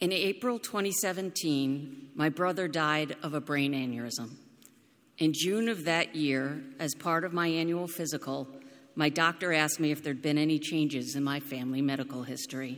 In April 2017, my brother died of a brain aneurysm. In June of that year, as part of my annual physical, my doctor asked me if there'd been any changes in my family medical history.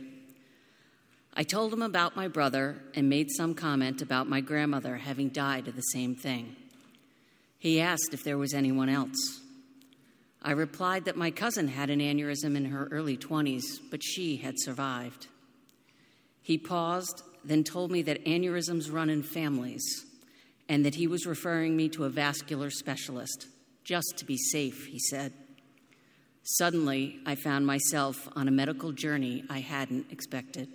I told him about my brother and made some comment about my grandmother having died of the same thing. He asked if there was anyone else. I replied that my cousin had an aneurysm in her early 20s, but she had survived. He paused, then told me that aneurysms run in families and that he was referring me to a vascular specialist, just to be safe, he said. Suddenly, I found myself on a medical journey I hadn't expected.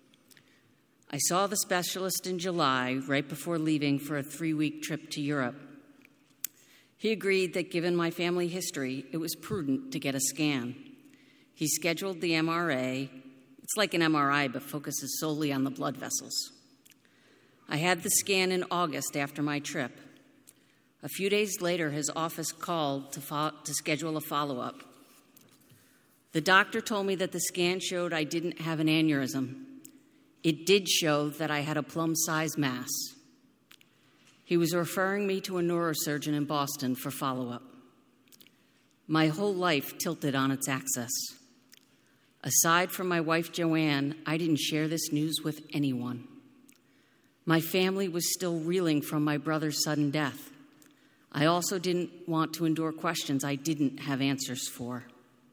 I saw the specialist in July, right before leaving for a 3-week trip to Europe. He agreed that given my family history, it was prudent to get a scan. He scheduled the MRA. It's like an MRI, but focuses solely on the blood vessels. I had the scan in August after my trip. A few days later, his office called to schedule a follow-up. The doctor told me that the scan showed I didn't have an aneurysm. It did show that I had a plum-sized mass. He was referring me to a neurosurgeon in Boston for follow-up. My whole life tilted on its axis. Aside from my wife, Joanne, I didn't share this news with anyone. My family was still reeling from my brother's sudden death. I also didn't want to endure questions I didn't have answers for.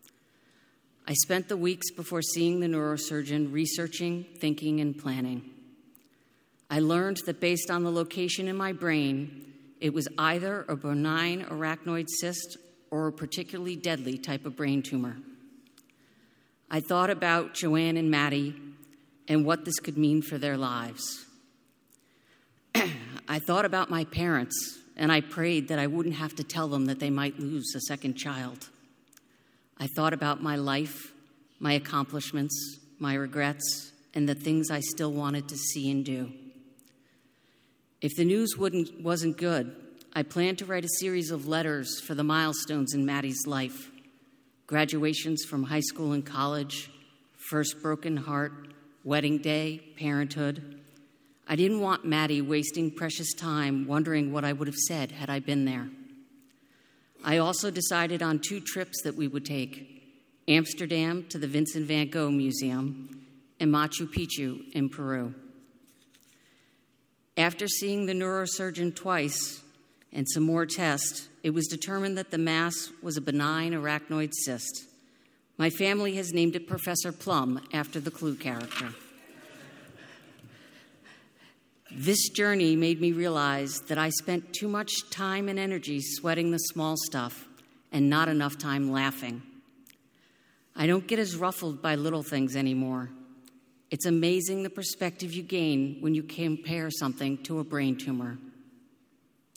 I spent the weeks before seeing the neurosurgeon researching, thinking, and planning. I learned that based on the location in my brain, it was either a benign arachnoid cyst or a particularly deadly type of brain tumor. I thought about Joanne and Maddie and what this could mean for their lives. I thought about my parents, and I prayed that I wouldn't have to tell them that they might lose a second child. I thought about my life, my accomplishments, my regrets, and the things I still wanted to see and do. If the news wasn't good, I planned to write a series of letters for the milestones in Maddie's life. Graduations from high school and college, first broken heart, wedding day, parenthood. I didn't want Maddie wasting precious time wondering what I would have said had I been there. I also decided on 2 trips that we would take: Amsterdam to the Vincent van Gogh Museum and Machu Picchu in Peru. After seeing the neurosurgeon twice and some more tests, it was determined that the mass was a benign arachnoid cyst. My family has named it Professor Plum after the Clue character. This journey made me realize that I spent too much time and energy sweating the small stuff and not enough time laughing. I don't get as ruffled by little things anymore. It's amazing the perspective you gain when you compare something to a brain tumor.